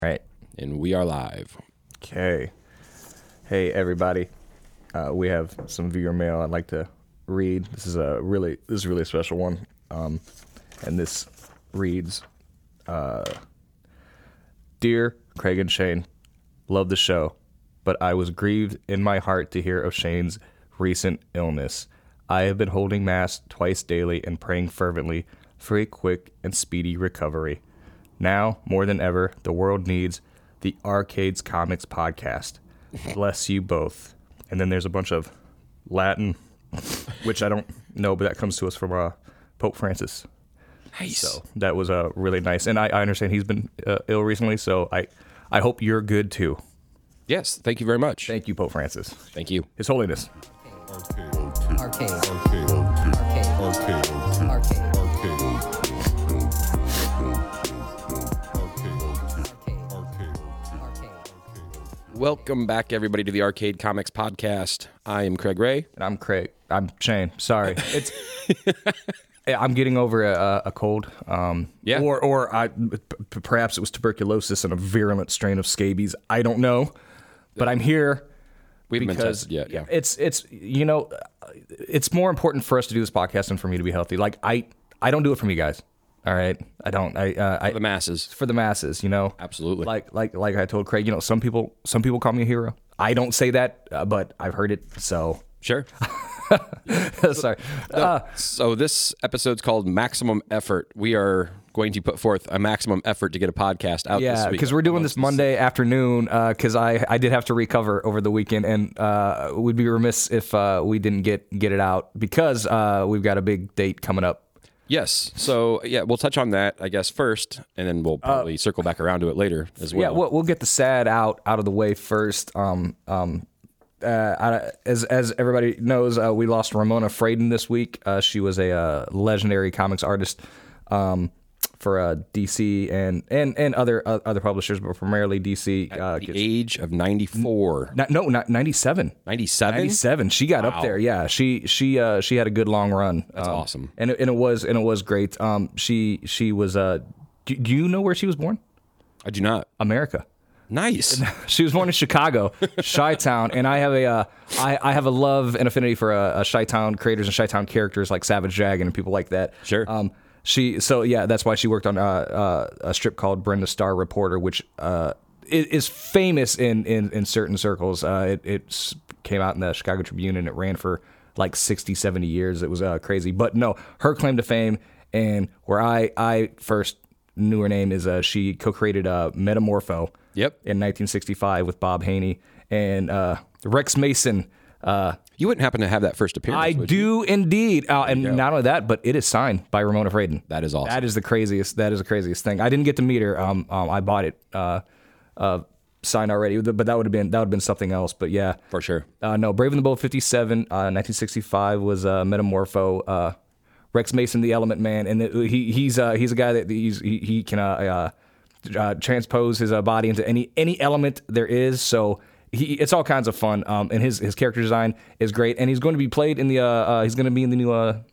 All right. And we are live. Okay. Hey, everybody. We have some viewer mail I'd like to read. This is really a special one. And this reads, Dear Craig and Shane, love the show, but I was grieved in my heart to hear of Shane's recent illness. I have been holding Mass twice daily and praying fervently for a quick and speedy recovery. Now, more than ever, the world needs the Arcades Comics podcast. Bless you both. And then there's a bunch of Latin, which I don't know, but that comes to us from Pope Francis. Nice. So that was really nice. And I understand he's been ill recently, so I hope you're good too. Yes, thank you very much. Thank you, Pope Francis. Thank you. His Holiness. Welcome back, everybody, to the Arcade Comics podcast. I am Craig Ray. And I'm Shane. Sorry. It's I'm getting over a cold. Yeah. Or perhaps it was tuberculosis and a virulent strain of scabies. I don't know. But I'm here. We haven't been tested yet. Yeah. It's more important for us to do this podcast than for me to be healthy. Like I don't do it for me, guys. All right, I don't. For the masses. For the masses, Absolutely. Like I told Craig, some people call me a hero. I don't say that, but I've heard it. So Sure. sorry. So this episode's called Maximum Effort. We are going to put forth a maximum effort to get a podcast out this Yeah, week. because we're doing this Monday afternoon. Because I did have to recover over the weekend, and we'd be remiss if we didn't get it out because we've got a big date coming up. Yes. So, yeah, we'll touch on that, I guess, first, and then we'll probably circle back around to it later as well. Yeah, we'll get the sad out of the way first. As everybody knows, we lost Ramona Fradon this week. She was a legendary comics artist for DC and other publishers, but primarily DC. At the age of 94. Not 97. 97? 97. She got up there. Yeah, she had a good long run. That's awesome. And it was great. She was. Do you know where she was born? I do not. America. Nice. She was born in Chicago, Chi-Town, and I have a love and affinity for Chi-Town creators and Chi-Town characters like Savage Dragon and people like that. Sure. That's why she worked on a strip called Brenda Star Reporter, which is famous in certain circles. It came out in the Chicago Tribune and it ran for like 60, 70 years. It was crazy. But no, her claim to fame and where I first knew her name is she co-created Metamorpho. Yep. In 1965 with Bob Haney and Rex Mason. You wouldn't happen to have that first appearance, I do indeed. And not only that, but it is signed by Ramona Fradon. That is awesome. That is the craziest thing. I didn't get to meet her. I bought it signed already, but that would have been something else. But yeah. For sure. No, Brave and the Bold 57, 1965 was Metamorpho. Rex Mason, the Element Man, and he's a guy that he can transpose his body into any element there is. So it's all kinds of fun. And his character design is great. And he's going to be played in the he's going to be in the new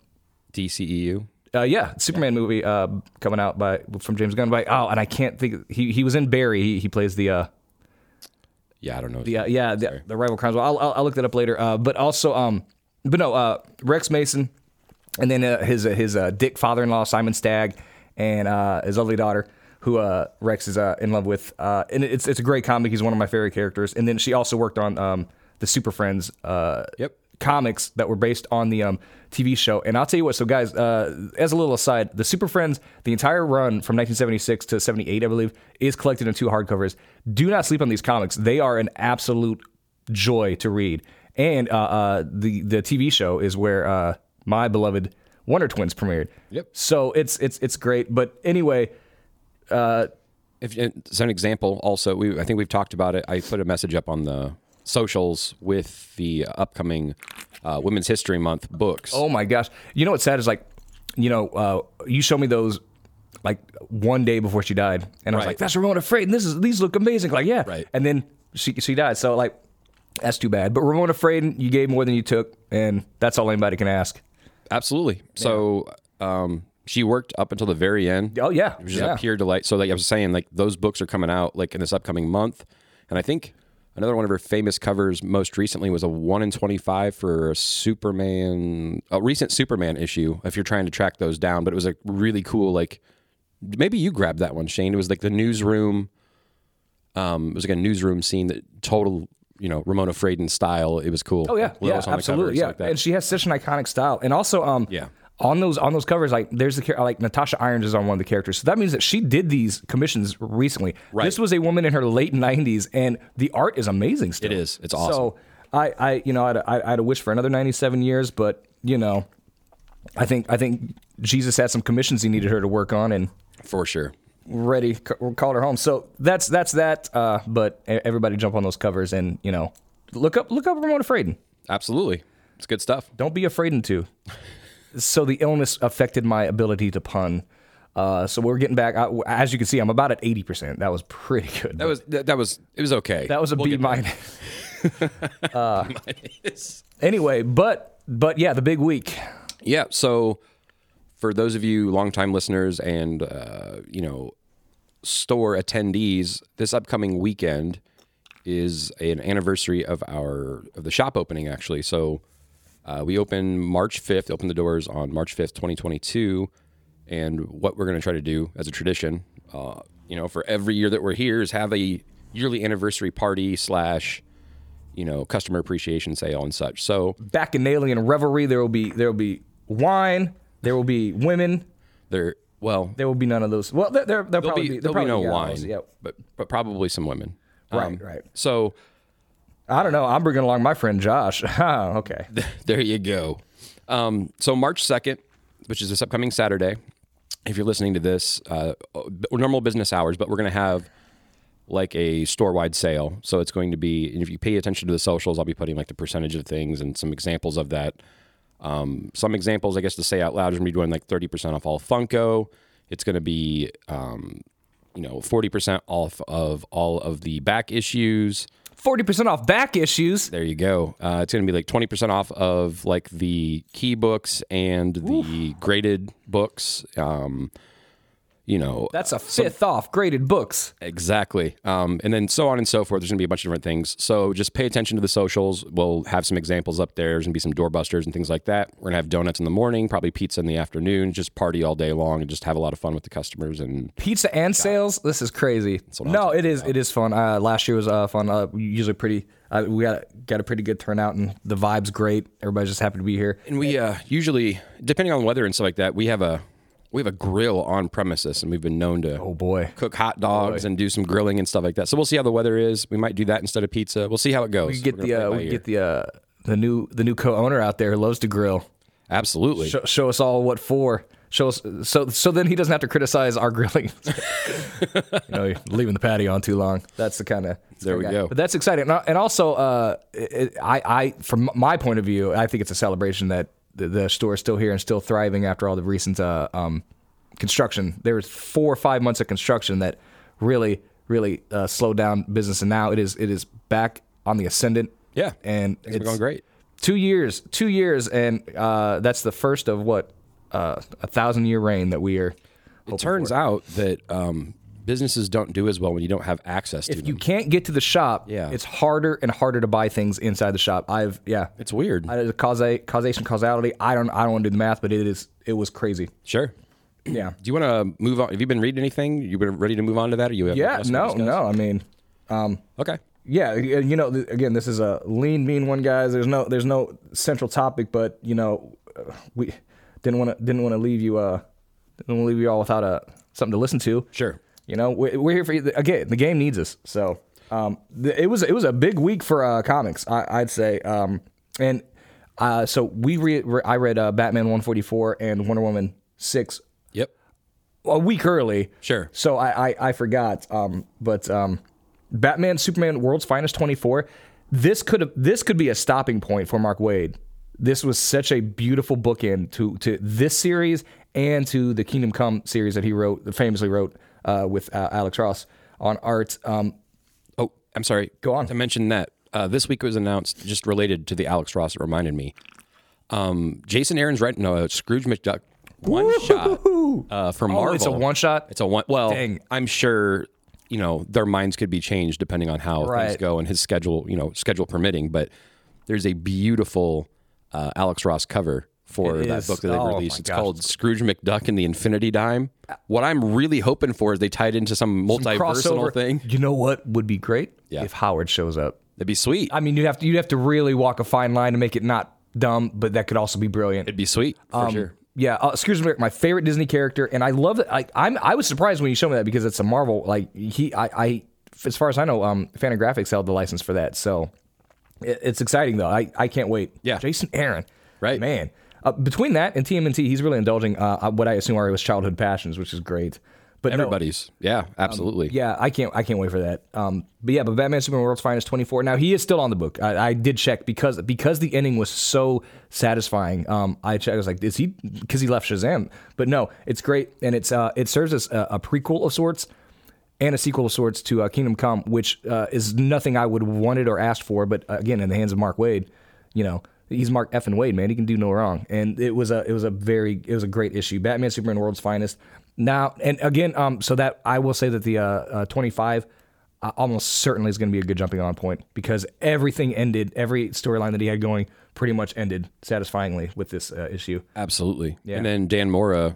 DCEU. Superman movie coming out from James Gunn. And I can't think. He was in Barry. He plays the. I don't know. The rival crimes. Well, I'll look that up later. But also Rex Mason, and then his dick father-in-law Simon Stagg, and his lovely daughter, who Rex is in love with. And it's a great comic. He's one of my favorite characters. And then she also worked on the Super Friends comics that were based on the TV show. And I'll tell you what, so guys, as a little aside, the Super Friends, the entire run from 1976 to 78, I believe, is collected in 2 hardcovers. Do not sleep on these comics. They are an absolute joy to read. And the TV show is where my beloved Wonder Twins premiered. Yep. So it's great. But anyway... If as an example, also, I think we've talked about it. I put a message up on the socials with the upcoming Women's History Month books. Oh my gosh! You know what's sad is you showed me those like one day before she died, and I was like, "That's Ramona Fradon. These look amazing." Like, yeah, right. And then she died. So like, that's too bad. But Ramona Fradon, you gave more than you took, and that's all anybody can ask. Absolutely. So She worked up until the very end. Oh yeah, It was just a pure delight. So like I was saying, like those books are coming out like in this upcoming month. And I think another one of her famous covers most recently was a 1 in 25 for a recent Superman issue, if you're trying to track those down. But it was a really cool, like, maybe you grabbed that one, Shane. It was like the newsroom. It was like a newsroom scene that total, Ramona Fradon style. It was cool. Oh yeah, Lois on the absolutely, covers yeah. like that. And she has such an iconic style. And also, on those covers, like there's like Natasha Irons is on one of the characters. So that means that she did these commissions recently. Right. This was a woman in her late 90s, and the art is amazing still. It is. It's awesome. So I had a wish for another 97 years, but I think Jesus had some commissions he needed her to work on, and For sure. ready called her home. So that's that. But everybody jump on those covers and look up Ramona Fradon. Absolutely. It's good stuff. Don't be afraid to. So the illness affected my ability to pun. So we're getting back. As you can see, I'm about at 80%. That was pretty good. It was okay. That was a B minus. minus. Anyway, but yeah, the big week. Yeah. So for those of you longtime listeners and store attendees, this upcoming weekend is an anniversary of the shop opening, actually. So we open March 5th, open the doors on March 5th, 2022. And what we're going to try to do as a tradition, for every year that we're here is have a yearly anniversary party / customer appreciation sale and such. So Bacchanalian revelry. There will be wine. There will be women. There will be none of those. Well, there'll probably be no wine, gals, yeah. but probably some women. Right. So I don't know. I'm bringing along my friend Josh. Okay. There you go. So March 2nd, which is this upcoming Saturday, if you're listening to this, normal business hours, but we're going to have like a store-wide sale. So it's going to be, and if you pay attention to the socials, I'll be putting like the percentage of things and some examples of that. Some examples, I guess, to say out loud, is going to be doing like 30% off all Funko. It's going to be, 40% off of all of the back issues. 40% off back issues. There you go. It's going to be like 20% off of like the key books and the graded books. That's a fifth off graded books. Exactly. And then so on and so forth. There's going to be a bunch of different things. So just pay attention to the socials. We'll have some examples up there. There's going to be some doorbusters and things like that. We're going to have donuts in the morning, probably pizza in the afternoon, just party all day long and just have a lot of fun with the customers. And pizza and sales? This is crazy. No, it is. It is fun. Last year was fun. Usually pretty. We got a pretty good turnout and the vibe's great. Everybody's just happy to be here. And we usually, depending on the weather and stuff like that, we have a grill on premises, and we've been known to cook hot dogs and do some grilling and stuff like that. So we'll see how the weather is. We might do that instead of pizza. We'll see how it goes. We get the new co-owner out there who loves to grill. Absolutely. Show us all what for. Show us so then he doesn't have to criticize our grilling. Leaving the patio on too long. That's the kind of there we go. But that's exciting, and also I from my point of view, I think it's a celebration that the store is still here and still thriving after all the recent construction. There was 4 or 5 months of construction that really slowed down business, and now it is back on the ascendant. Yeah, and it's going great. 2 years, and that's the first of what 1,000-year reign that we are. It turns out that businesses don't do as well when you don't have access to them. If you can't get to the shop, it's harder and harder to buy things inside the shop. It's weird. Causation, causality. I don't want to do the math, but it was crazy. Sure. Yeah. Do you want to move on? Have you been reading anything? You been ready to move on to that? Or you have no. I mean, okay. Yeah, again, this is a lean, mean one, guys. There's no central topic, but we didn't want to leave you all without something to listen to. Sure. We're here for you. Again, the game needs us. So it was a big week for comics, I'd say. And so I read Batman 144 and Wonder Woman 6. Yep. A week early. Sure. So I forgot. But Batman, Superman, World's Finest 24. This could be a stopping point for Mark Waid. This was such a beautiful bookend to this series and to the Kingdom Come series that he famously wrote with Alex Ross on art. I'm sorry. Go on. To mention that this week was announced, just related to the Alex Ross, it reminded me. Jason Aaron's writing Scrooge McDuck. one shot for Marvel. Oh, it's a one shot. It's a one. Well, Dang. I'm sure their minds could be changed depending on how things go and his schedule, schedule permitting. But there's a beautiful Alex Ross cover for that book that they've released. It's called Scrooge McDuck and the Infinity Dime. What I'm really hoping for is they tie it into some multiversal thing. You know what would be great? Yeah. If Howard shows up. That'd be sweet. I mean, you'd have to really walk a fine line to make it not dumb, but that could also be brilliant. It'd be sweet for sure. Yeah, Scrooge McDuck, my favorite Disney character, and I love it. I was surprised when you showed me that because it's a Marvel. Like as far as I know, Fantagraphics held the license for that, so it's exciting though. I can't wait. Yeah, Jason Aaron, right, man. Between that and TMNT, he's really indulging what I assume are his childhood passions, which is great. But everybody's, yeah, absolutely. Yeah, I can't wait for that. But Batman Superman World's Finest 24. Now he is still on the book. I did check because the ending was so satisfying. I checked. I was like, is he? Because he left Shazam. But no, it's great, and it serves as a prequel of sorts and a sequel of sorts to Kingdom Come, which is nothing I would have wanted or asked for. But again, in the hands of Mark Waid, he's Mark effing Waid, man. He can do no wrong. And it was a great issue. Batman Superman World's Finest. Now, and again, so that I will say that the 25 almost certainly is going to be a good jumping on point because everything ended, every storyline that he had going pretty much ended satisfyingly with this issue. Absolutely. Yeah. And then Dan Mora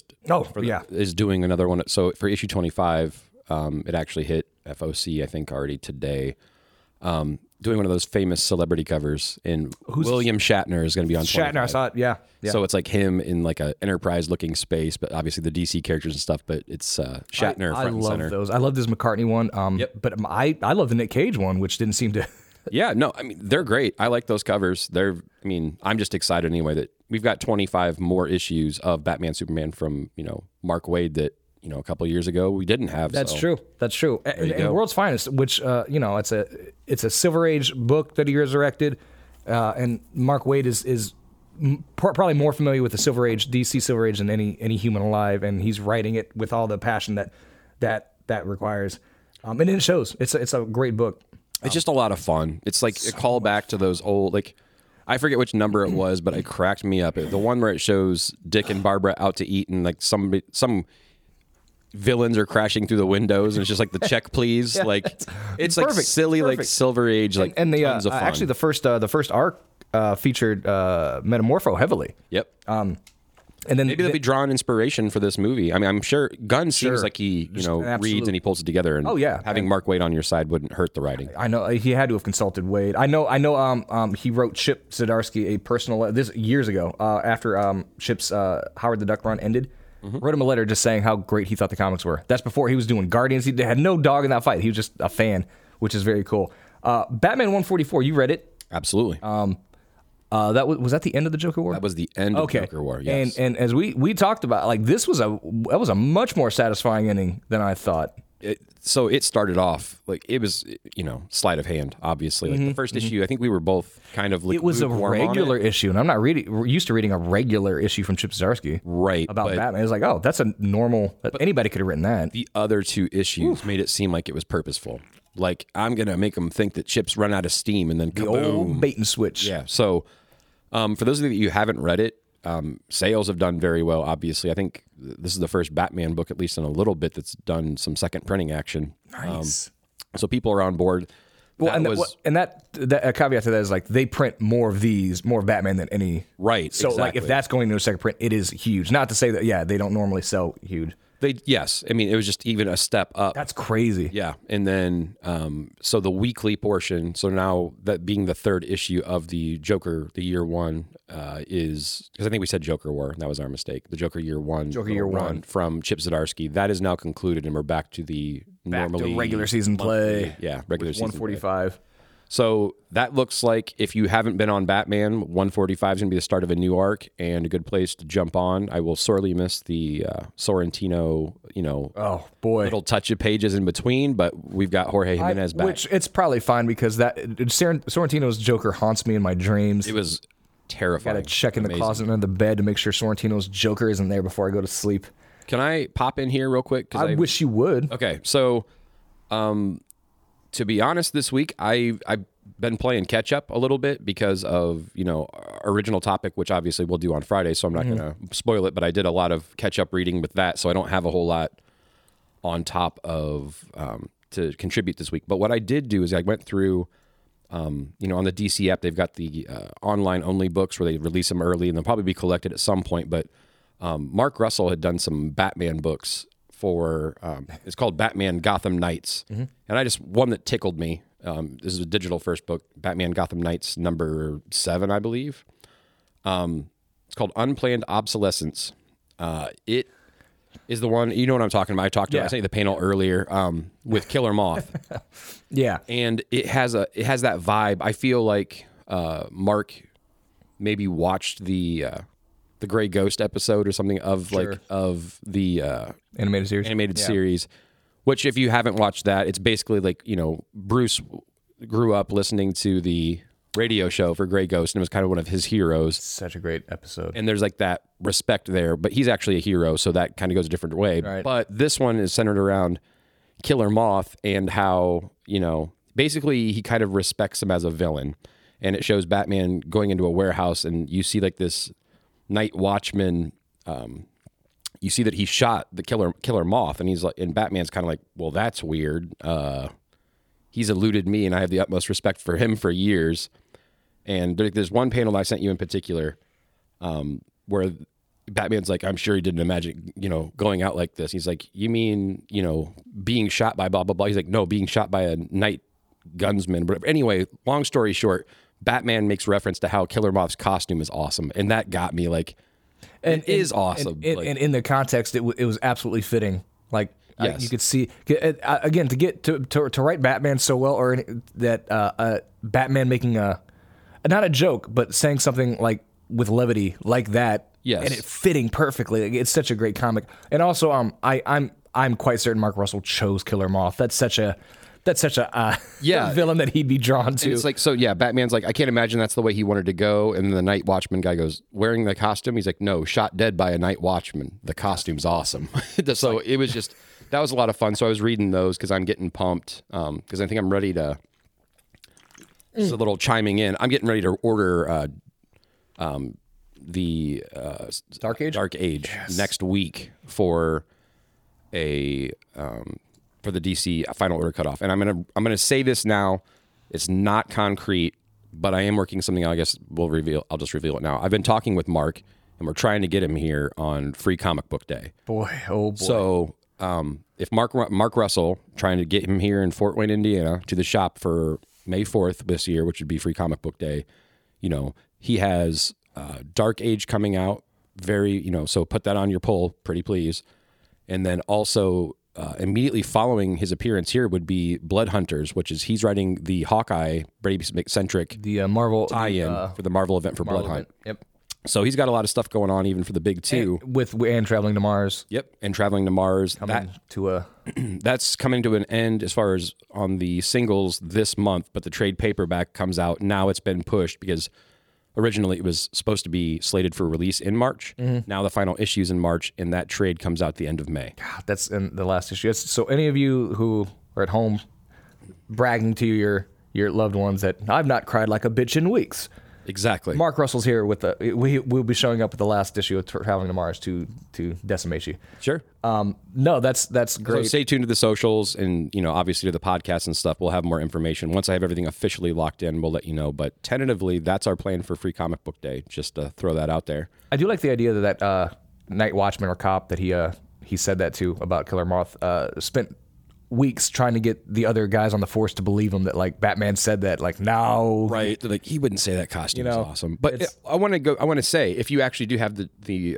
is doing another one. So for issue 25, it actually hit FOC, I think, already today. Doing one of those famous celebrity covers, and William Shatner is going to be on 25. Shatner, I saw it, yeah. So it's like him in like a Enterprise-looking space, but obviously the DC characters and stuff, but it's Shatner front and center. I love those. I love this McCartney one, but I love the Nick Cage one, which didn't seem to... Yeah, no, I mean, they're great. I like those covers. I'm just excited anyway that we've got 25 more issues of Batman Superman from, Mark Waid that, a couple of years ago we didn't have. That's true. And World's Finest, which it's a Silver Age book that he resurrected, and Mark Waid is probably more familiar with the Silver Age, DC Silver Age, than any human alive, and he's writing it with all the passion that requires, and it shows. It's a great book. It's just a lot of fun. It's like a callback to those old, like, I forget which number it was, but it cracked me up. The one where it shows Dick and Barbara out to eat, and like some villains are crashing through the windows, and it's just like the check, please. Yeah, like it's like perfect. Silly, perfect. Like Silver Age, like and the tons of fun. Actually, the first arc featured Metamorpho heavily. Yep. And then maybe they'll be drawing inspiration for this movie. I mean, I'm sure Gunn seems like he, reads and he pulls it together. And having Mark Waid on your side wouldn't hurt the writing. I know he had to have consulted Waid. I know. He wrote Chip Zdarsky a personal this years ago after Chip's Howard the Duck run ended. Mm-hmm. Wrote him a letter just saying how great he thought the comics were. That's before he was doing Guardians. He had no dog in that fight. He was just a fan, which is very cool. Batman 144. You read it? Absolutely. That was that the end of the Joker War? That was the end of Joker War. Yes. And as we talked about, like that was a much more satisfying ending than I thought. So it started off like it was, sleight of hand. Obviously, like the first issue, I think we were both kind of. It was a regular issue, and I'm not used to reading a regular issue from Chip Zdarsky, right? About Batman. It's like, oh, that's a normal. Anybody could have written that. The other two issues made it seem like it was purposeful. Like I'm gonna make them think that Chip's run out of steam, and then the old bait and switch. Yeah. So, for those of you who haven't read it, sales have done very well. Obviously, I think this is the first Batman book, at least in a little bit, that's done some second printing action. Nice. So people are on board. Well, that caveat to that is like they print more of Batman than any. Right. So exactly. Like if that's going to a second print, it is huge. Not to say that they don't normally sell huge. Yes. I mean, it was just even a step up. That's crazy. Yeah. And then, so the weekly portion, so now that being the third issue of the Joker, the year one, is, because I think we said Joker War, and that was our mistake. The Joker year one run from Chip Zdarsky, that is now concluded, and we're back to the regular season play. Yeah, regular season 145. Play. So that looks like if you haven't been on Batman, 145 is going to be the start of a new arc and a good place to jump on. I will sorely miss the Sorrentino, oh boy, little touch of pages in between, but we've got Jorge Jimenez back. Which it's probably fine because that Sorrentino's Joker haunts me in my dreams. It was terrifying. Got to check in the closet under the bed to make sure Sorrentino's Joker isn't there before I go to sleep. Can I pop in here real quick? I wish you would. Okay, so to be honest, this week I been playing catch up a little bit because of, original topic, which obviously we'll do on Friday. So I'm not going to spoil it, but I did a lot of catch up reading with that. So I don't have a whole lot on top of to contribute this week. But what I did do is I went through, on the DC app, they've got the online only books where they release them early and they'll probably be collected at some point. But Mark Russell had done some Batman books for, it's called Batman Gotham Knights. And I just, one that tickled me. This is a digital first book, Batman Gotham Knights number 7, I believe. It's called Unplanned Obsolescence. It is the one, you know what I'm talking about. I talked to, I sent you the panel earlier with Killer Moth. Yeah. And it has that vibe. I feel like Mark maybe watched the Gray Ghost episode or something of the animated series, which if you haven't watched that, it's basically like, Bruce grew up listening to the radio show for Gray Ghost and it was kind of one of his heroes. Such a great episode. And there's like that respect there, but he's actually a hero, so that kind of goes a different way. Right. But this one is centered around Killer Moth and how, basically he kind of respects him as a villain. And it shows Batman going into a warehouse and you see like this night watchman, you see that he shot the killer Moth, and he's like, and Batman's kind of like, well, that's weird. He's eluded me, and I have the utmost respect for him for years. And there's one panel I sent you in particular, where Batman's like, I'm sure he didn't imagine, going out like this. He's like, you mean, being shot by blah blah blah? He's like, no, being shot by a night gunsman. But anyway, long story short, Batman makes reference to how Killer Moth's costume is awesome, and that got me like. And it is awesome. And in the context, it was absolutely fitting. Like, yes. You could see, again, to write Batman so well, or that Batman making not a joke, but saying something like with levity like that, yes, and it fitting perfectly. Like, it's such a great comic. And also, I'm quite certain Mark Russell chose Killer Moth. That's such a villain that he'd be drawn to. And it's like, so yeah, Batman's like, I can't imagine that's the way he wanted to go. And the Night Watchman guy goes, wearing the costume? He's like, no, shot dead by a Night Watchman. The costume's awesome. So it was just, that was a lot of fun. So I was reading those because I'm getting pumped because I think I'm ready to, just a little chiming in, I'm getting ready to order the Dark Age next week for a... for the DC final order cutoff. And I'm gonna say this now. It's not concrete, but I am working something I guess I'll just reveal it now. I've been talking with Mark and we're trying to get him here on Free Comic Book Day. Boy, oh boy. So if Mark Russell, trying to get him here in Fort Wayne, Indiana to the shop for May 4th this year, which would be Free Comic Book Day, he has Dark Age coming out so put that on your pull, pretty please. And then also immediately following his appearance here would be Blood Hunters, which is he's writing the Hawkeye, Brady McCentric, the Marvel tie-in for the Marvel event for Blood Hunt. Yep. So he's got a lot of stuff going on, even for the big two. And Traveling to Mars. Yep, and Traveling to Mars. That's coming to an end as far as on the singles this month, but the trade paperback comes out. Now it's been pushed because originally it was supposed to be slated for release in March. Now the final issue's in March, and that trade comes out the end of May. God, that's in the last issue. So any of you who are at home bragging to your loved ones that I've not cried like a bitch in weeks. Exactly. Mark Russell's here with we'll be showing up with the last issue of Traveling to Mars to decimate you. Sure. No, that's great. So stay tuned to the socials and, obviously to the podcast and stuff. We'll have more information. Once I have everything officially locked in, we'll let you know. But tentatively, that's our plan for Free Comic Book Day, just to throw that out there. I do like the idea that Night Watchman or cop that he said that to about Killer Moth spent weeks trying to get the other guys on the force to believe him that like Batman said that, like, no, right? Like, he wouldn't say that costume is awesome. But I want to say, if you actually do have the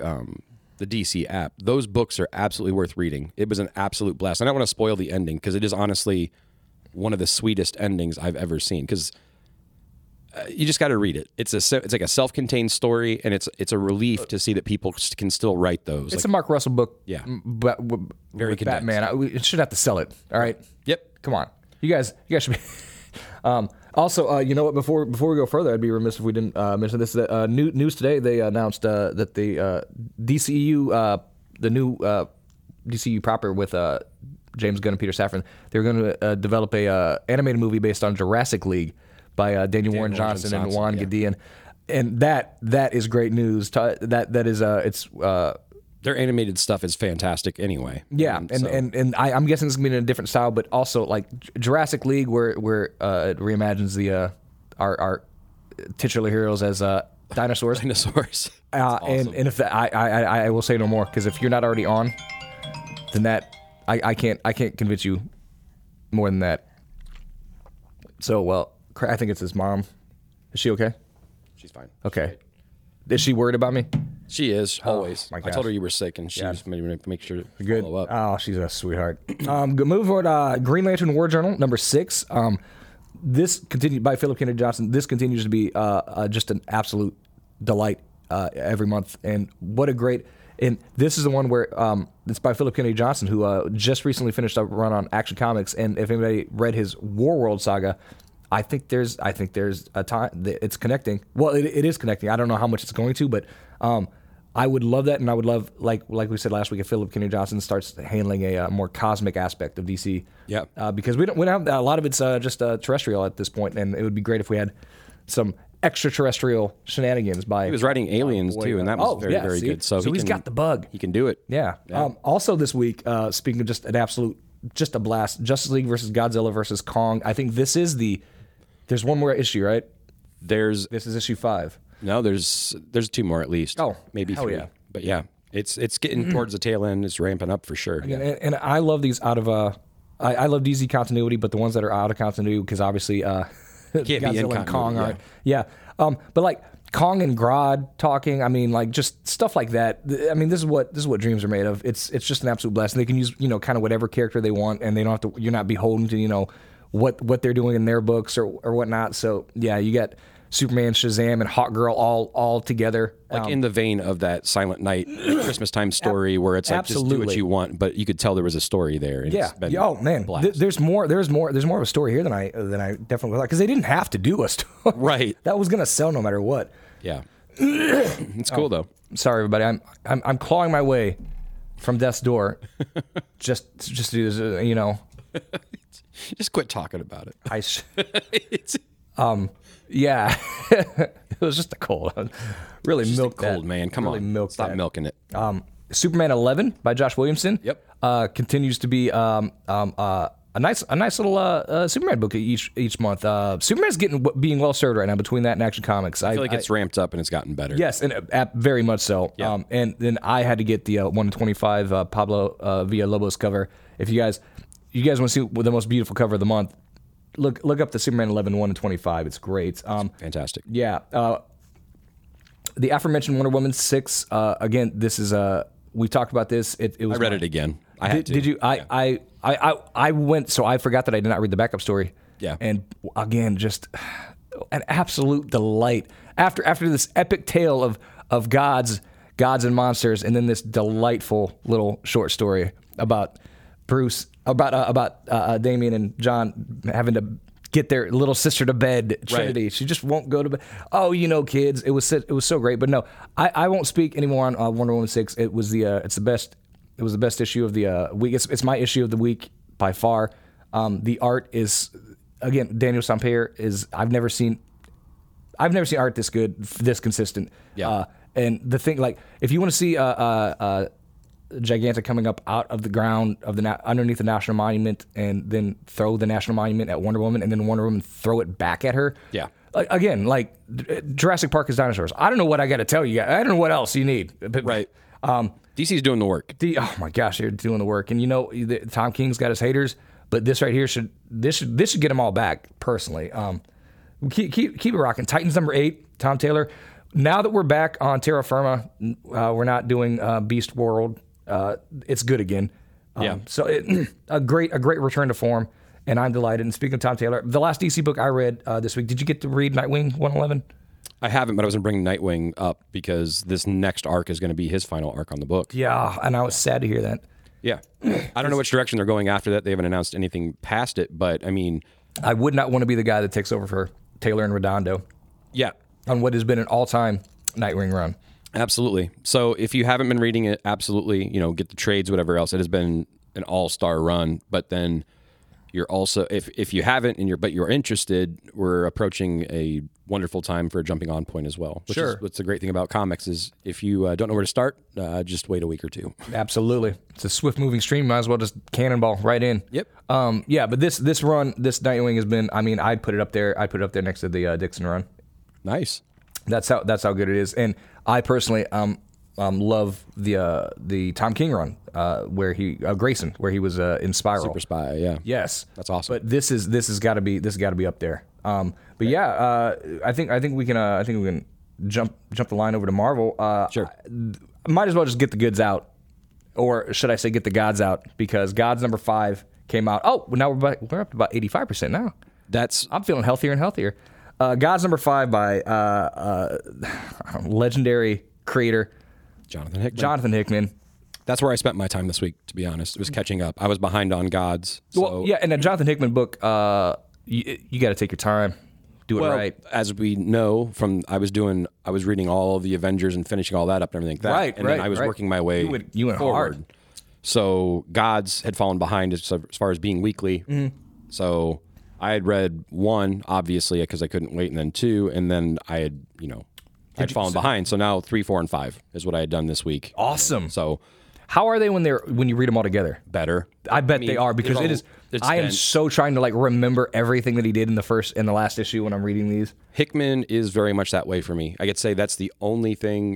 DC app, those books are absolutely worth reading. It was an absolute blast. I don't want to spoil the ending because it is honestly one of the sweetest endings I've ever seen. Because you just got to read it. It's like a self-contained story, and it's a relief to see that people can still write those. It's a Mark Russell book. Yeah, very condensed. Batman. We should have to sell it. All right. Yep. Come on, you guys should be. Also, you know what? Before we go further, I'd be remiss if we didn't mention this. News today. They announced that the DCU, the new DCU proper with James Gunn and Peter Safran, they're going to develop a animated movie based on Jurassic League. by Daniel Warren Johnson and Juan Gideon, and that is great news. That is it's. Their animated stuff is fantastic anyway. Yeah, and I'm guessing it's gonna be in a different style, but also like Jurassic League, where it reimagines the our titular heroes as dinosaurs. Dinosaurs. Awesome. And if I will say no more, because if you're not already on, then that I can't convince you more than that. So well, I think it's his mom. Is she okay? She's fine. Okay. Is she worried about me? She is always. my I gosh. told her you were sick, and she was maybe make sure to Good. follow up. Oh, she's a sweetheart. Move forward. Green Lantern War Journal number 6. This continued by Philip Kennedy Johnson. This continues to be just an absolute delight every month, and what a great. And this is the one where it's by Philip Kennedy Johnson, who just recently finished a run on Action Comics. And if anybody read his Warworld saga, I think there's a time that it's connecting. Well, it is connecting. I don't know how much it's going to, but I would love that, and I would love, like we said last week, if Philip Kennedy Johnson starts handling a more cosmic aspect of DC. Yeah. Because we don't have a lot of it's just terrestrial at this point, and it would be great if we had some extraterrestrial shenanigans by. He was writing Aliens too, and that was very good. So he's got the bug. He can do it. Yeah. Also this week, speaking of just an absolute, just a blast, Justice League versus Godzilla versus Kong. I think this is there's one more issue, right? This is issue 5. No, there's 2 more at least. Oh, maybe hell 3. yeah. But yeah, it's getting towards the tail end. It's ramping up for sure. And I love these out of I love DC continuity, but the ones that are out of continuity, because obviously Godzilla and Kong aren't. Yeah. But like Kong and Grodd talking, I mean, like just stuff like that. I mean, this is what dreams are made of. It's just an absolute blast. And they can use kind of whatever character they want, and they don't have to. You're not beholden to what they're doing in their books or whatnot. So yeah, you got Superman, Shazam, and Hawkgirl all together. Like in the vein of that Silent Night Christmas time story where it's like just do what you want, but you could tell there was a story there. And yeah. Oh man, there's more of a story here than I definitely thought, because they didn't have to do a story. Right. That was gonna sell no matter what. Yeah. It's cool though. Sorry everybody, I'm clawing my way from death's door just to do this. Just quit talking about it. Yeah, it was just a cold. Really Just milked a cold that. man. Come really on, milked stop that. milking it. Superman 11 by Josh Williamson. Yep. Continues to be a nice little Superman book each month. Superman's being well served right now between that and Action Comics. I feel like it's ramped up and it's gotten better. Yes, and very much so. Yeah. And then I had to get the 1/25 Pablo Villalobos cover. If you guys want to see the most beautiful cover of the month, look up the Superman 11 1/25. It's great. Fantastic. Yeah. The aforementioned Wonder Woman 6. Again, this is we talked about this. It was. I read it again. I had to. Did you? I went. So I forgot that I did not read the backup story. Yeah. And again, just an absolute delight after this epic tale of gods and monsters, and then this delightful little short story about Bruce, about Damian and John having to get their little sister to bed, Trinity. Right. She just won't go to bed. Oh, kids, it was so great. But no, I won't speak anymore on Wonder Woman 6. It was the best. It was the best issue of the week. It's my issue of the week by far. The art is, again, Daniel Sampere is. I've never seen art this good, this consistent. Yeah. And the thing, like, if you want to see Gigantic coming up out of the ground of underneath the National Monument, and then throw the National Monument at Wonder Woman, and then Wonder Woman throw it back at her. Yeah. Again, like Jurassic Park is dinosaurs. I don't know what I got to tell you. I don't know what else you need. Right. DC's doing the work. Oh my gosh, they're doing the work. And Tom King's got his haters, but this right here should get them all back. Personally, keep it rocking. Titans number 8, Tom Taylor. Now that we're back on Terra Firma, we're not doing Beast World. It's good again. So a great return to form, and I'm delighted. And speaking of Tom Taylor, the last DC book I read this week. Did you get to read Nightwing 111? I haven't, but I was going to bring Nightwing up because this next arc is going to be his final arc on the book. Yeah, and I was sad to hear that. Yeah. I don't know which direction they're going after that. They haven't announced anything past it, but I mean... I would not want to be the guy that takes over for Taylor and Redondo. Yeah. On what has been an all-time Nightwing run. Absolutely. So if you haven't been reading it, absolutely, get the trades, whatever else. It has been an all-star run, but then You're also, if you haven't but you're interested, we're approaching a wonderful time for a jumping on point as well. Which Sure. is what's the great thing about comics is if you don't know where to start, just wait a week or two. Absolutely. It's a swift moving stream. Might as well just cannonball right in. Yep. Yeah, but this run, this Nightwing has been, I mean, I'd put it up there. I'd put it up there next to the Dixon run. Nice. That's how good it is. And I personally love the Tom King run where he Grayson, where he was in Spiral. Super Spy, yeah. Yes, That's awesome. But this has got to be up there. But yeah, I think we can jump the line over to Marvel. Sure. Might as well just get the goods out, or should I say get the gods out? Because Gods number 5 came out. Oh, now we're up to about 85% now. I'm feeling healthier and healthier. Gods number 5 by legendary creator Jonathan Hickman. That's where I spent my time this week, to be honest. It was catching up. I was behind on Gods. So. Well, yeah, and a Jonathan Hickman book, you got to take your time, do it right. As we know from, I was reading all of the Avengers and finishing all that up and everything like that. Right, and then I was working my way You went forward. hard. So Gods had fallen behind as far as being weekly. Mm-hmm. So I had read 1, obviously, because I couldn't wait, and then 2, and then I had, I'd fallen behind. So now 3, 4, and 5 is what I had done this week. Awesome. So how are they when you read them all together? better. I bet they are, because I am so trying to remember everything that he did in the last issue when I'm reading these. Hickman is very much that way for me. I could say that's the only thing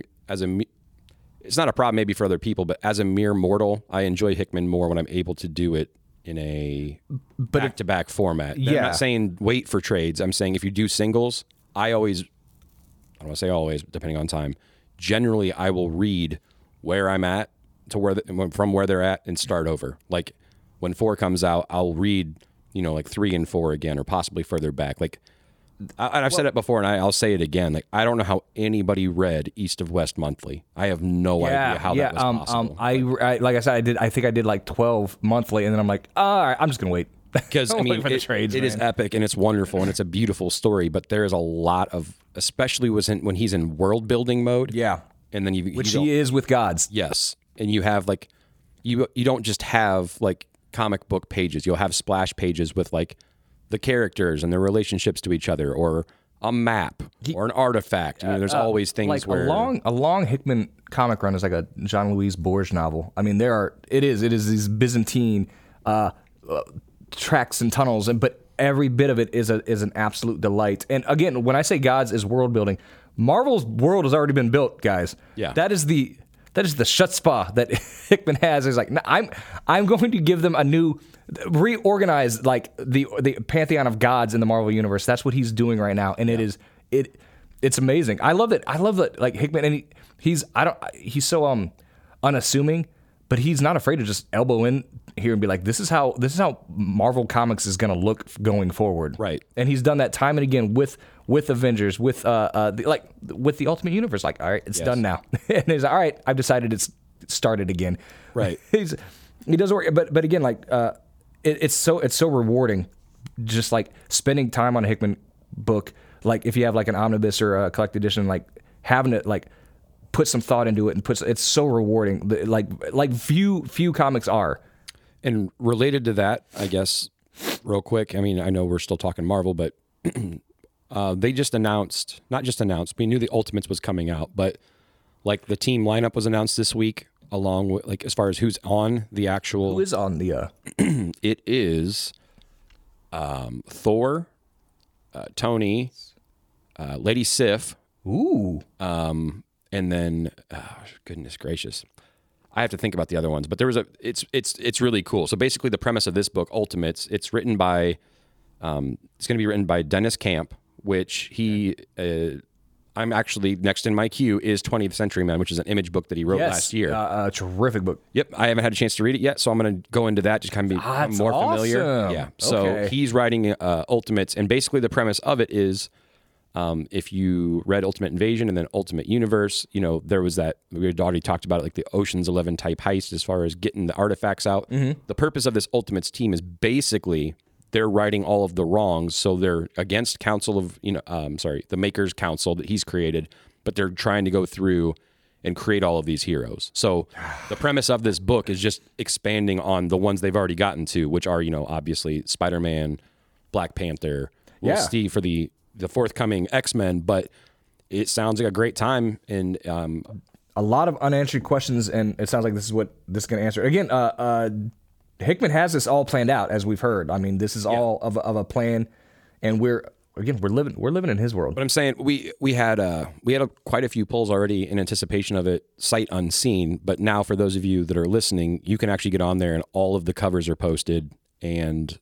it's not a problem maybe for other people, but as a mere mortal, I enjoy Hickman more when I'm able to do it in a back-to-back format. Yeah. I'm not saying wait for trades. I'm saying if you do singles, I don't want to say always, depending on time. Generally, I will read where I'm at from where they're at and start over. Like when 4 comes out, I'll read, 3 and 4 again, or possibly further back. I've said it before, and I'll say it again. I don't know how anybody read East of West Monthly. I have no idea how that was possible. I like I said, I think I did 12 monthly, and then I'm like, all right, I'm just gonna wait. Because it is epic and it's wonderful and it's a beautiful story. But there is a lot of, especially when he's in world building mode. Yeah, and then which he is with Gods. Yes, and you have you don't just have comic book pages. You'll have splash pages with the characters and their relationships to each other, or a map, or an artifact. There's always things where a long Hickman comic run is like a Jean-Louis Bourges novel. I mean, it is these Byzantine tracks and tunnels, but every bit of it is an absolute delight. And again, when I say Gods is world building, Marvel's world has already been built, guys. Yeah, that is the chutzpah that Hickman has. Is I'm going to give them a new, reorganize the pantheon of gods in the Marvel universe. That's what he's doing right now, and it's amazing. I love that. Hickman, and he's so unassuming, but he's not afraid to just elbow in here and be like, this is how Marvel Comics is going to look going forward. Right. And he's done that time and again with Avengers, with the Ultimate Universe. All right, it's done now. And he's like, all right, I've decided it's started again. Right. He does work, but again, it's so rewarding, just spending time on a Hickman book. If you have an omnibus or a collected edition, having it put some thought into it, and it's so rewarding. Few comics are. And related to that, I guess, real quick. I mean, I know we're still talking Marvel, but they just not just announced. We knew the Ultimates was coming out, but the team lineup was announced this week, along with as far as who's on the actual. Who is on the? It is Thor, Tony, Lady Sif. Ooh. And then, goodness gracious, I have to think about the other ones. But there was it's really cool. So basically, the premise of this book, Ultimates, it's written by, it's going to be written by Dennis Camp, which I'm actually next in my queue is 20th Century Man, which is an Image book that he wrote last year. A terrific book. Yep, I haven't had a chance to read it yet, so I'm going to go into that, just kind of be more familiar. Yeah, so he's writing Ultimates, and basically the premise of it is, if you read Ultimate Invasion and then Ultimate Universe, there was that, we had already talked about it, the Ocean's 11 type heist as far as getting the artifacts out. Mm-hmm. The purpose of this Ultimates team is basically they're righting all of the wrongs. So they're against the Maker's Council that he's created, but they're trying to go through and create all of these heroes. So the premise of this book is just expanding on the ones they've already gotten to, which are, obviously Spider-Man, Black Panther. We'll see for the forthcoming X-Men, but it sounds like a great time. And a lot of unanswered questions, and it sounds like this is what this is going to answer. Again, Hickman has this all planned out, as we've heard. I mean, this is all of a plan, and we're living in his world. But I'm saying we had quite a few polls already in anticipation of it, sight unseen. But now, for those of you that are listening, you can actually get on there, and all of the covers are posted, and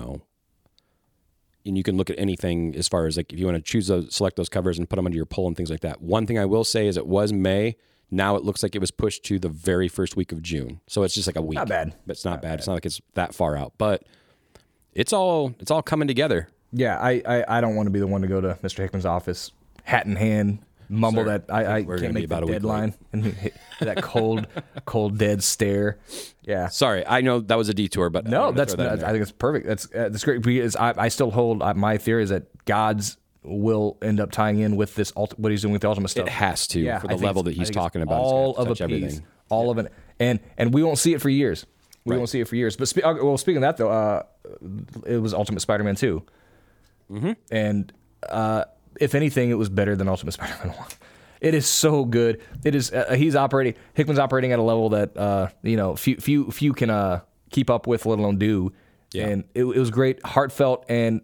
and you can look at anything as far as like if you want to select those covers and put them under your poll and things like that. One thing I will say is it was May. Now it looks like it was pushed to the very first week of June. So it's just like a week. Not bad. But it's not bad. It's not like it's that far out. But it's all coming together. Yeah, I don't want to be the one to go to Mr. Hickman's office, hat in hand, mumble that I can't make the deadline, and hit that cold dead stare. Yeah. Sorry, I know that was a detour, but no, I think it's perfect. That's great because I still hold my theory is that God's will end up tying in with this what he's doing with the Ultimate stuff. It has to for the level that he's talking about. All of a piece, everything. All of it, and we won't see it for years. We won't see it for years. But speaking of that though, it was Ultimate Spider-Man 2. Mm-hmm. And if anything, it was better than Ultimate Spider-Man 1. It is so good. It is. Hickman's operating at a level that few can keep up with, let alone do. Yeah. And it was great, heartfelt, and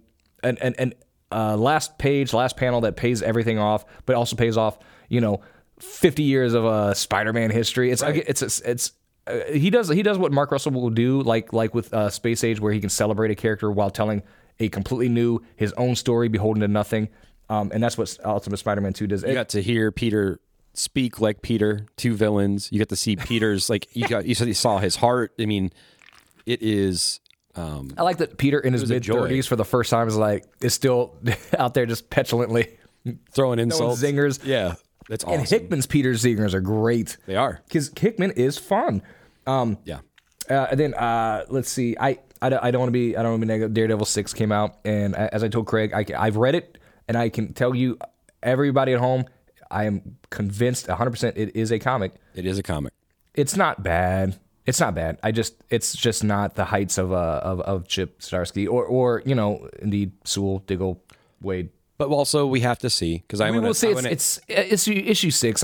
last panel that pays everything off, but also pays off 50 years of Spider-Man history. It's right. It's he does what Mark Russell will do, like with Space Age, where he can celebrate a character while telling a completely new, his own story, beholden to nothing. And that's what Ultimate Spider-Man 2 does. You got to hear Peter speak like Peter, two villains. You got to see Peter's, you saw his heart. I mean, it is... I like that Peter in his mid-30s for the first time is still out there just petulantly throwing insults. Zingers. Yeah, that's awesome. And Hickman's Peter's zingers are great. They are. Because Hickman is fun. Yeah. And then let's see. I don't want to be negative. Daredevil 6 came out, and as I told Craig, I've read it, and I can tell you, everybody at home, I am convinced 100% it is a comic. It is a comic. It's not bad. It's not bad. It's just not the heights of Chip Zdarsky or indeed Sewell, Diggle, Wade. But also we have to see because we will see. It's issue 6.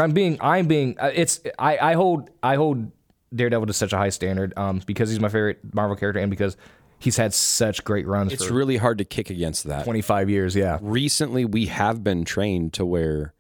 I hold Daredevil to such a high standard because he's my favorite Marvel character and because he's had such great runs. It's really hard to kick against that. 25 years, yeah. Recently, we have been trained to where,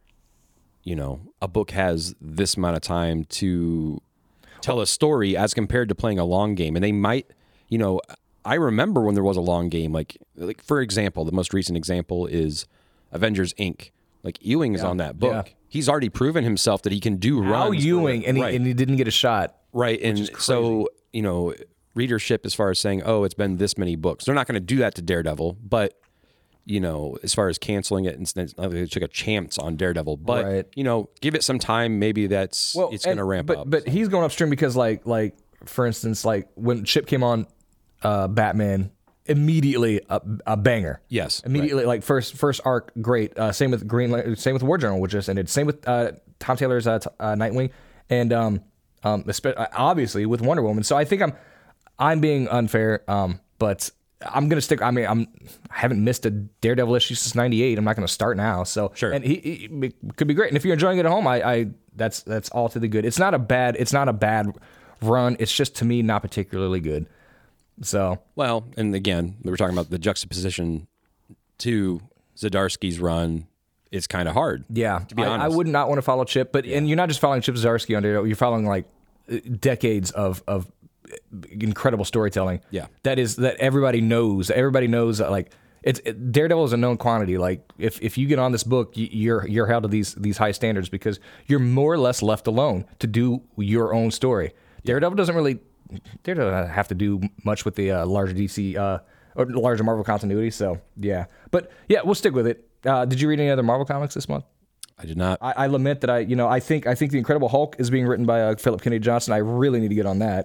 a book has this amount of time to tell a story as compared to playing a long game. And they might, I remember when there was a long game, like for example, the most recent example is Avengers Inc. Like Ewing's on that book. Yeah. He's already proven himself that he can do runs. How Ewing, and he didn't get a shot. Right. And so, readership as far as saying, oh, it's been this many books. They're not going to do that to Daredevil, but, as far as canceling it, and they took a chance on Daredevil. But, give it some time. Maybe it's going to ramp up. But he's going upstream because, for instance, when Chip came on Batman, immediately a banger. Yes. Immediately, right. First arc, great. Same with same with War Journal, which just ended. Same with Tom Taylor's Nightwing. And obviously with Wonder Woman. So I think I'm being unfair, but I'm gonna stick. I haven't missed a Daredevil issue since '98. I'm not gonna start now. So sure, and he could be great. And if you're enjoying it at home, that's all to the good. It's not a bad run. It's just to me not particularly good. So well, and again, we were talking about the juxtaposition to Zdarsky's run. It's kind of hard. Yeah, to be honest. I would not want to follow Chip, but and you're not just following Chip Zdarsky on Daredevil. You're following decades of incredible storytelling. Yeah, that everybody knows. Everybody knows Daredevil is a known quantity. Like if you get on this book, you're held to these high standards because you're more or less left alone to do your own story. Yeah. Daredevil doesn't have to do much with the larger DC or larger Marvel continuity. So yeah, but yeah, we'll stick with it. Did you read any other Marvel comics this month? I did not. I lament that I think the Incredible Hulk is being written by Philip Kennedy Johnson. I really need to get on that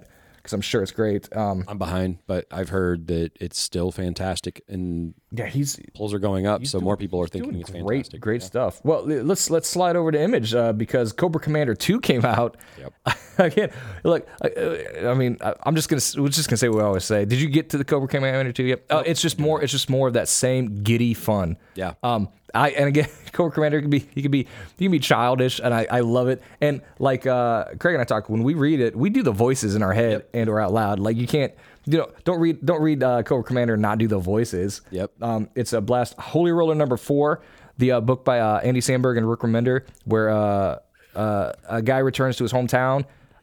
because I'm sure it's great. I'm behind, but I've heard that it's still fantastic, and Yeah, he's polls are going up, so more people are thinking doing it's fantastic. great stuff. Well, let's slide over to Image because Cobra Commander 2 came out. Yep. Again, look, I mean, we're just gonna say what we always say. Did you get to the Cobra Commander 2 yet? Oh, it's just more of that same giddy fun. Yeah. And again, Cobra Commander can be childish, and I love it. And like Craig and I talk, when we read it, we do the voices in our head and or out loud. Like you can't, don't read Cobra Commander and not do the voices. Yep. It's a blast. Holy Roller number 4, the book by Andy Samberg and Rick Remender, where a guy returns to his hometown,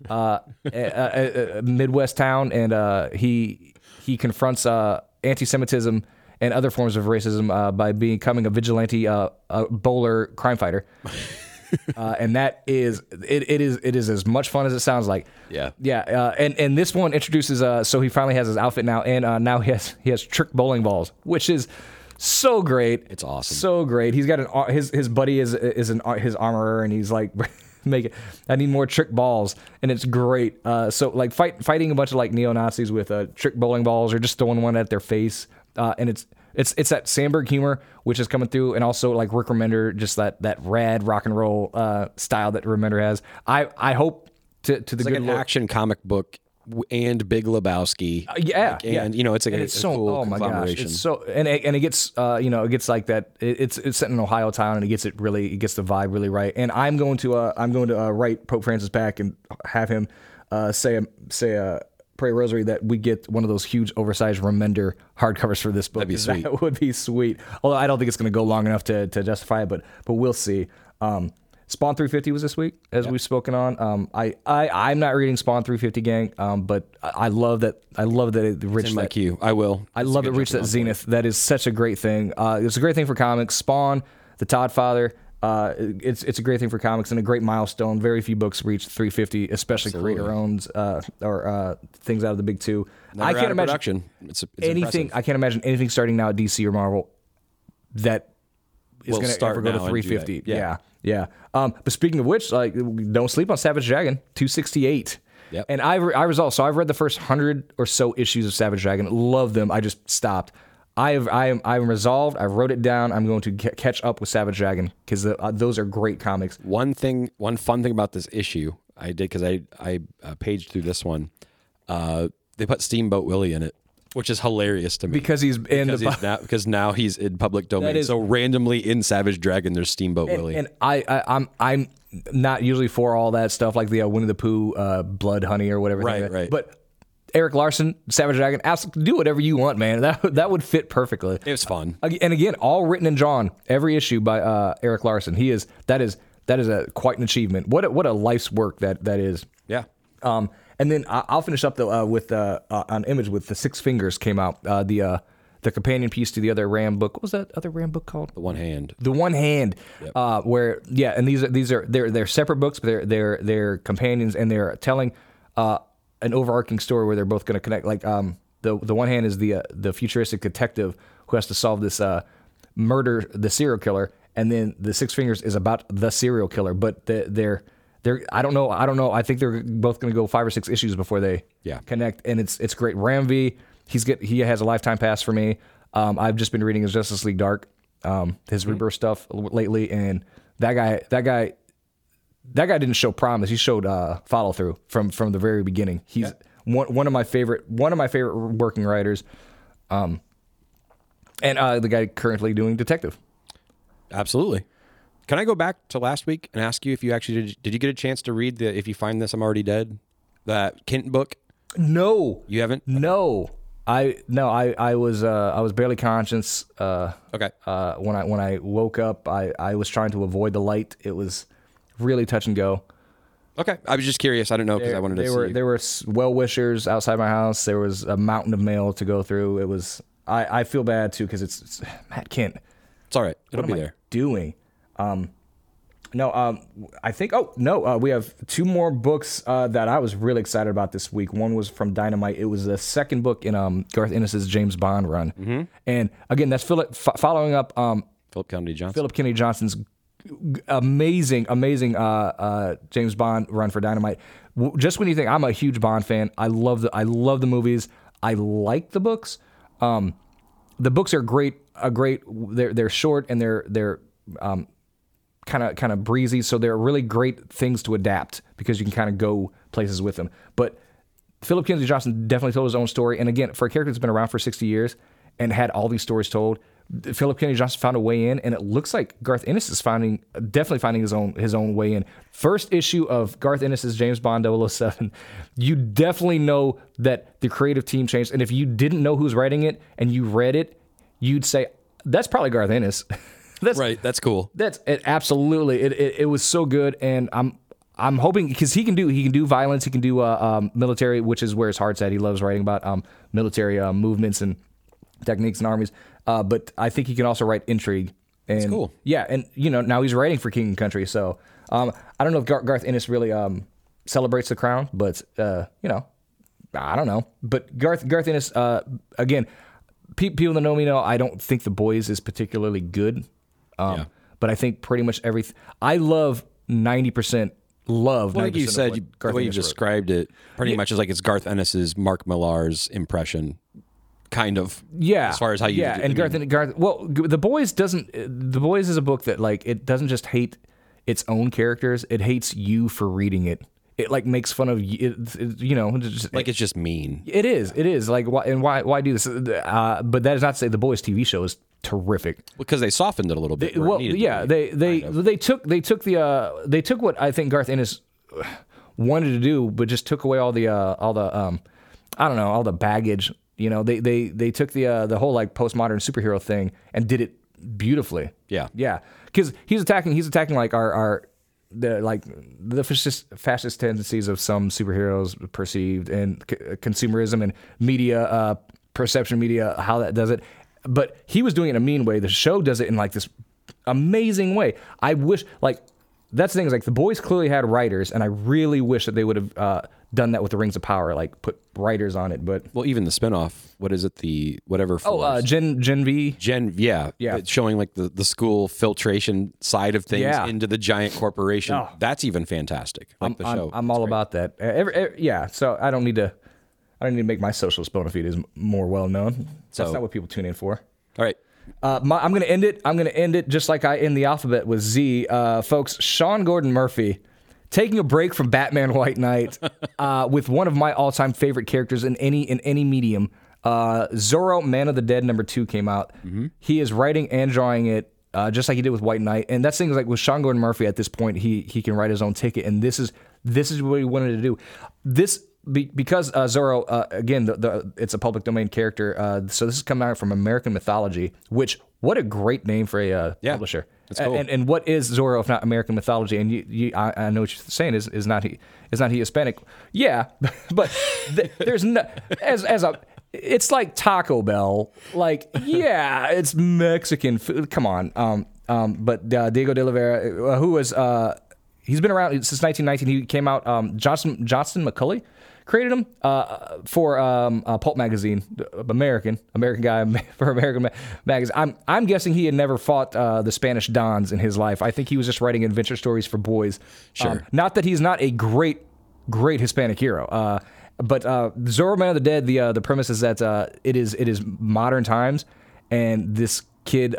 a Midwest town, and he confronts anti-Semitism and other forms of racism by becoming a vigilante bowler crime fighter. And that is it is as much fun as it sounds like. Yeah. And this one introduces so he finally has his outfit now, and now he has trick bowling balls, which is so great. It's awesome. So great. He's got his buddy is his armorer, and he's like I need more trick balls, and it's great. So like fighting a bunch of like neo-Nazis with trick bowling balls, or just throwing one at their face. And it's that Sandberg humor which is coming through, and also like Rick Remender, just that rad rock and roll style that Remender has. I hope to the It's good like an Lord. action comic book and Big Lebowski. Yeah, and it's like it's a so, cool oh my gosh, conglomeration. it's so and it gets it gets like that. It's set in an Ohio town, and it gets the vibe really right. And I'm going to write Pope Francis back and have him pray a rosary that we get one of those huge oversized Remender hardcovers for this book. That'd be sweet. That would be sweet. Although I don't think it's going to go long enough to justify it, but we'll see. Spawn 350 was this week, as we've spoken on. I'm not reading Spawn 350, gang, but I love that. I love that it reached in my that. queue. I will. I love it reached that zenith. That is such a great thing. It's a great thing for comics. Spawn, The Todd Father. It's a great thing for comics and a great milestone. Very few books reach 350, especially creator owns or things out of the big two. Never I can't out of imagine production. It's anything. impressive. I can't imagine anything starting now at DC or Marvel that is Will going to start ever go to now and do 350. that. Yeah. But speaking of which, like, don't sleep on Savage Dragon 268. Yep. And I resolved. So I've read the first 100 or so issues of Savage Dragon. Love them. I just stopped. I'm resolved. I wrote it down. I'm going to catch up with Savage Dragon because those are great comics. One fun thing about this issue I did, because I paged through this one. They put Steamboat Willie in it, which is hilarious to me Because because now he's in public domain. is- So randomly in Savage Dragon, there's Steamboat Willie. And I'm not usually for all that stuff like the Winnie the Pooh blood honey or whatever. Right. But Eric Larson, Savage Dragon, do whatever you want, man. That would fit perfectly. It was fun. And again, all written and drawn, every issue by Eric Larson. That is quite an achievement. What a life's work that is. Yeah. And then I'll finish up with on Image with The Six Fingers came out. The companion piece to the other Ram book. What was that other Ram book called? The One Hand. The One Hand, and they're separate books, but they're companions, and they're telling an overarching story where they're both going to connect. Like the One Hand is the futuristic detective who has to solve this murder, the serial killer, and then The Six Fingers is about the serial killer. But they're I don't know. I think they're both going to go 5 or 6 issues before they connect, and it's great. Ram V, he has a lifetime pass for me. I've just been reading his Justice League Dark, his Rebirth stuff lately, and that guy didn't show promise. He showed follow through from the very beginning. He's one of my favorite working writers, and the guy currently doing detective. Absolutely. Can I go back to last week and ask you if you actually did you get a chance to read the If You Find This I'm Already Dead, that Kent book? No, You haven't? no. I was barely conscious. Okay. When I woke up, I was trying to avoid the light. It was really touch and go. Okay. I was just curious. I don't know because I wanted to see. There were well wishers outside my house. There was a mountain of mail to go through. It was. I feel bad too because it's Matt Kent. It's all right. It'll be What am I there. doing? I think. Oh no, we have 2 more books that I was really excited about this week. One was from Dynamite. It was the second book in Garth Ennis's James Bond run, and again, that's following up Philip Kennedy Johnson. Philip Kennedy Johnson's amazing James Bond run for Dynamite. Just when you think I'm a huge Bond fan, I love the movies. I like the books. The books are great. They're short and they're kind of breezy, so they're really great things to adapt because you can kind of go places with them. But Philip Kennedy Johnson definitely told his own story, and again, for a character that's been around for 60 years and had all these stories told, Philip Kennedy Johnson found a way in, and it looks like Garth Ennis is definitely finding his own way in. First issue of Garth Ennis's James Bond 007, you definitely know that the creative team changed, and if you didn't know who's writing it and you read it, you'd say, that's probably Garth Ennis. Right, that's cool. That's it. Absolutely, it was so good, and I'm hoping because he can do violence, he can do military, which is where his heart's at. He loves writing about military movements and techniques and armies. But I think he can also write intrigue. And, that's cool. Yeah, and now he's writing for King and Country. So I don't know if Garth Ennis really celebrates the crown, but I don't know. But Garth Ennis, again, people that know me know I don't think The Boys is particularly good. But I think pretty much everything. I love 90%. Well, like you said, the way you described it, pretty much is like it's Garth Ennis's Mark Millar's impression, kind of. Yeah, as far as how you. Yeah, and Garth. Well, The Boys is a book that like it doesn't just hate its own characters; it hates you for reading it. It like makes fun of you. It's just mean. It is like why do this? But that is not to say The Boys TV show is terrific because they softened it a little bit. They took what I think Garth Ennis wanted to do, but just took away all the baggage. They took the whole like postmodern superhero thing and did it beautifully. Yeah, because he's attacking like the fascist tendencies of some superheroes perceived and consumerism and media perception media, how that does it. But he was doing it in a mean way. The show does it in like this amazing way. I wish, like, that's the thing is like The Boys clearly had writers, and I really wish that they would have done that with the Rings of Power, like put writers on it. But even the spinoff, what is it? The whatever. Gen V. Yeah. It's showing like the school filtration side of things into the giant corporation. Oh. That's even fantastic. Like the show. I'm all about that. So I don't need to make my social bona fides more well known. That's not what people tune in for. All right. I'm going to end it just like I end the alphabet with Z. Folks, Sean Gordon Murphy taking a break from Batman White Knight with one of my all-time favorite characters in any medium. Zorro, Man of the Dead #2 came out. Mm-hmm. He is writing and drawing it just like he did with White Knight. And that's things like with Sean Gordon Murphy at this point, he can write his own ticket. And this is what he wanted to do. Because Zorro, again, it's a public domain character, so this is coming out from American Mythology, which, what a great name for a publisher. That's cool. And what is Zorro if not American Mythology? And I know what you're saying is not he Hispanic? Yeah, but there's no it's like Taco Bell. Like, yeah, it's Mexican food. Come on. But Diego de Oliveira, who was he's been around since 1919. He came out. Johnston McCulley created him for Pulp Magazine, American guy for American Magazine. I'm guessing he had never fought the Spanish Dons in his life. I think he was just writing adventure stories for boys. Sure. Not that he's not a great Hispanic hero. But Zorro, Man of the Dead, the premise is that it is modern times, and this kid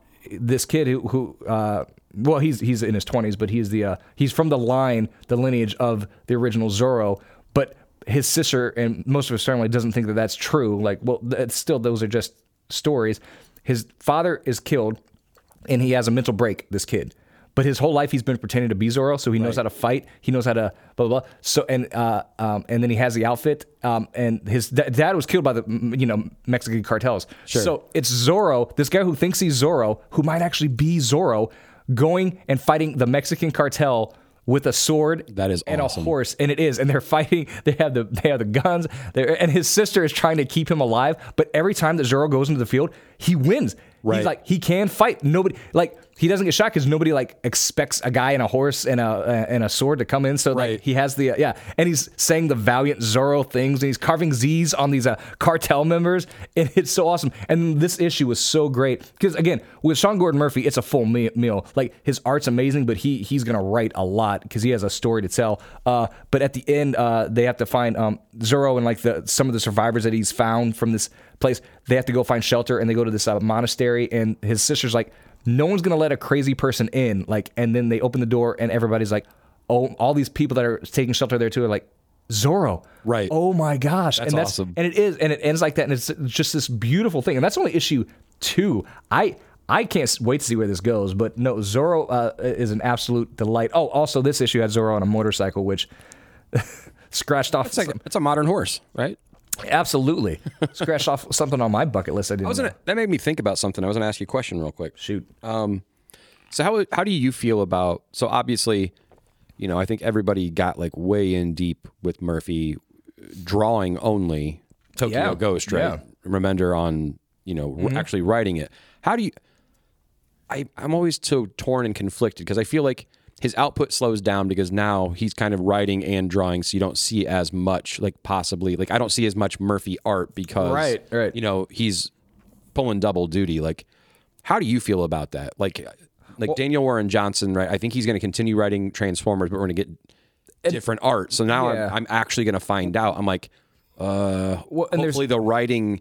who he's in his 20s, but he's from the lineage of the original Zorro, but his sister and most of his family doesn't think that that's true. Like, well, still, those are just stories. His father is killed, and he has a mental break, this kid. But his whole life he's been pretending to be Zorro, so he knows how to fight. He knows how to blah blah blah. So and then he has the outfit. And his dad was killed by the Mexican cartels. Sure. So it's Zorro, this guy who thinks he's Zorro, who might actually be Zorro, going and fighting the Mexican cartel with a sword and awesome. A horse, and it is, and they're fighting. They have the guns, and his sister is trying to keep him alive. But every time that Zorro goes into the field, he wins. Right. He's like, he can fight. Nobody, like, he doesn't get shot because nobody like expects a guy in a horse and a sword to come in. So Right. like, he has the and he's saying the valiant Zorro things, and he's carving Z's on these cartel members, and it's so awesome. And this issue was so great because again, with Sean Gordon Murphy, it's a full meal. Like, his art's amazing, but he's gonna write a lot because he has a story to tell. But at the end, they have to find Zorro and like some of the survivors that he's found from this place. They have to go find shelter, and they go to this monastery, and his sister's like, no one's gonna let a crazy person in. Like, and then they open the door, and everybody's like, oh, all these people that are taking shelter there too are like, Zorro, Right. Oh my gosh, That's awesome. And it is, and it ends like that, and it's just this beautiful thing. And that's only issue 2. I can't wait to see where this goes. But no, Zorro is an absolute delight. Oh, also this issue had Zorro on a motorcycle, which scratched off. It's a modern horse, right? Absolutely scratched off something on my bucket list. I didn't know. That made me think about something. I was going to ask you a question real quick. Shoot. So how do you feel about, so obviously, you know, I think everybody got like way in deep with Murphy drawing only Tokyo Yeah. Ghost, right? Yeah. Remender on, you know, actually writing it. How do you, I'm always so torn and conflicted because I feel like his output slows down because now he's kind of writing and drawing, so you don't see as much, like possibly, like I don't see as much Murphy art because, Right. you know, he's pulling double duty. Like, how do you feel about that? Like Daniel Warren Johnson, right? I think he's going to continue writing Transformers, but we're going to get different art. So now Yeah. I'm actually going to find out. I'm like, and hopefully the writing,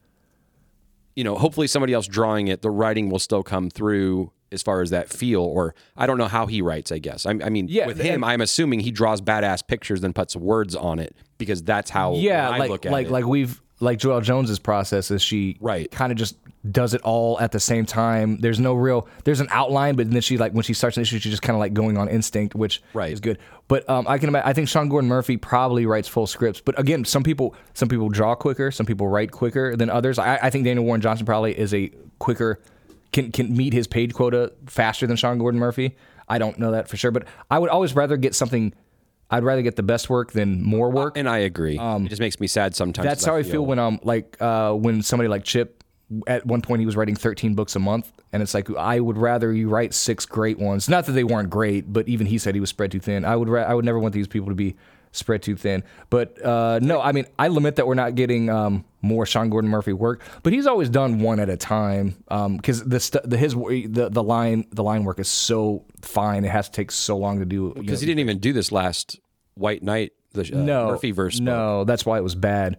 you know, hopefully somebody else drawing it, the writing will still come through as far as that feel, or I don't know how he writes, I guess. I mean, Yeah, with him, I'm assuming he draws badass pictures, then puts words on it because that's how I look at it. Like Joelle Jones's process is she Right. kind of just does it all at the same time. There's an outline, but then she, like, when she starts an issue, she's just kind of like going on instinct, which Right. is good. But I think Sean Gordon Murphy probably writes full scripts. But again, some people draw quicker, some people write quicker than others. I think Daniel Warren Johnson probably is a quicker, can meet his page quota faster than Sean Gordon Murphy. I don't know that for sure, but I would always rather get something. I'd rather get the best work than more work. And I agree. It just makes me sad sometimes. That's how I feel when somebody like Chip, at one point he was writing 13 books a month, and it's like, I would rather you write 6 great ones. Not that they weren't great, but even he said he was spread too thin. I would never want these people to be spread too thin. But no, I mean, I lament that we're not getting more Sean Gordon Murphy work, but he's always done one at a time because the line work is so fine. It has to take so long to do. Because he didn't even do this last White Knight, the Murphy verse. No, that's why it was bad.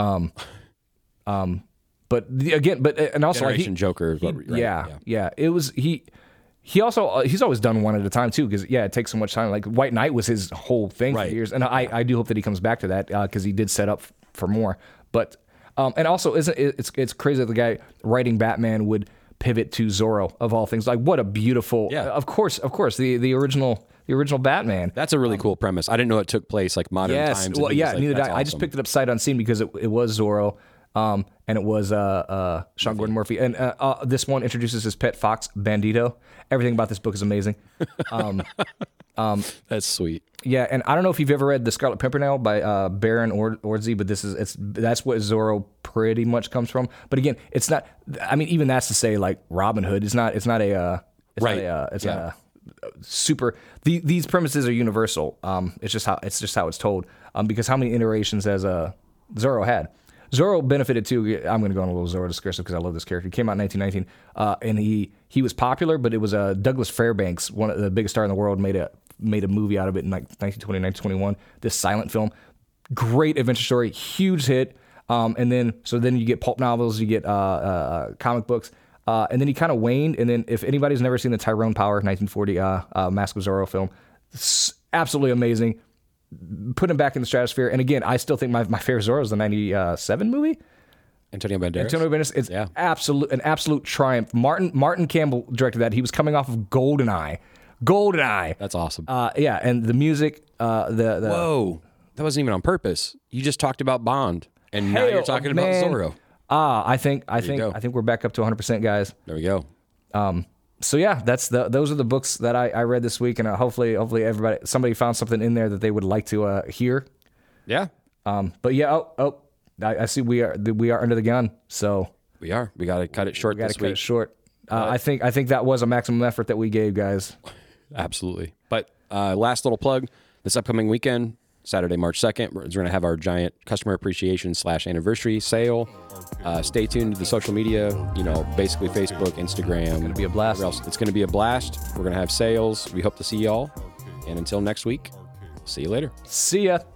But and also like Generation Joker. Is what, right? yeah. It was he also he's always done one at a time too because it takes so much time. Like White Knight was his whole thing Right. for years, and I do hope that he comes back to that because he did set up for more. But and also it's crazy that the guy writing Batman would pivot to Zorro of all things. Like, what a beautiful of course the original Batman. That's a really cool premise. I didn't know it took place like modern times. Well, and yeah, like, neither did that's I. I just awesome. picked it up sight unseen because it was Zorro, and it was Sean Gordon Murphy. And this one introduces his pet fox, Bandito. Everything about this book is amazing. That's sweet. Yeah, and I don't know if you've ever read The Scarlet Pimpernel by Baron Orczy, but that's what Zorro pretty much comes from. But again, it's not. I mean, even that's to say, like, Robin Hood. It's not a super. These premises are universal. It's just how it's told. Because how many iterations has Zorro had? Zorro benefited too. I'm going to go on a little Zorro discursive because I love this character. He came out in 1919, and he was popular, but it was Douglas Fairbanks, one of the biggest star in the world, made a movie out of it in like 1920, 1921. This silent film, great adventure story, huge hit. And then you get pulp novels, you get comic books, and then he kind of waned. And then if anybody's never seen the Tyrone Power 1940 Mask of Zorro film, it's absolutely amazing. Put him back in the stratosphere. And again, I still think my favorite Zorro is the 97 movie. Antonio Banderas. Antonio Banderas is an absolute triumph. Martin Campbell directed that. He was coming off of GoldenEye. That's awesome. And the music, Whoa, that wasn't even on purpose. You just talked about Bond, and now you're talking about Zorro. I think go. we're back up to 100%, guys. There we go. So yeah, those are the books that I read this week, and hopefully somebody found something in there that they would like to hear. Yeah. But yeah, I see we are under the gun. So We are. We got to cut it short We got to this cut it week. short. I think that was a maximum effort that we gave, guys. Absolutely. But last little plug, this upcoming weekend, Saturday, March 2nd, we're going to have our giant customer appreciation / anniversary sale. Stay tuned to the social media, basically Facebook, Instagram. It's going to be a blast. It's going to be a blast. We're going to have sales. We hope to see y'all. And until next week, see you later. See ya.